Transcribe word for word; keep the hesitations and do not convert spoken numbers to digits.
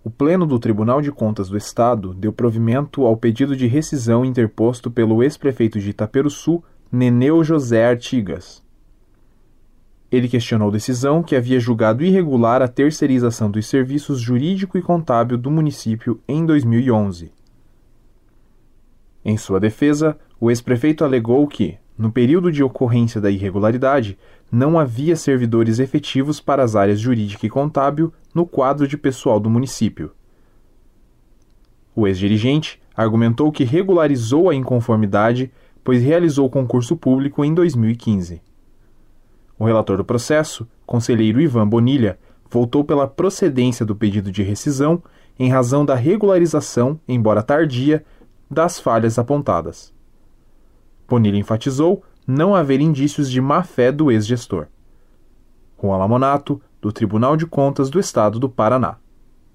o Pleno do Tribunal de Contas do Estado deu provimento ao pedido de rescisão interposto pelo ex-prefeito de Itaperuçu, Neneu José Artigas. Ele questionou a decisão que havia julgado irregular a terceirização dos serviços jurídico e contábil do município em dois mil e onze. Em sua defesa, o ex-prefeito alegou que, no período de ocorrência da irregularidade, não havia servidores efetivos para as áreas jurídica e contábil no quadro de pessoal do município. O ex-dirigente argumentou que regularizou a inconformidade, pois realizou concurso público em dois mil e quinze. O relator do processo, conselheiro Ivan Bonilha, votou pela procedência do pedido de rescisão em razão da regularização, embora tardia, das falhas apontadas. Bonilha enfatizou não haver indícios de má-fé do ex-gestor. Juan Lamonato, do Tribunal de Contas do Estado do Paraná.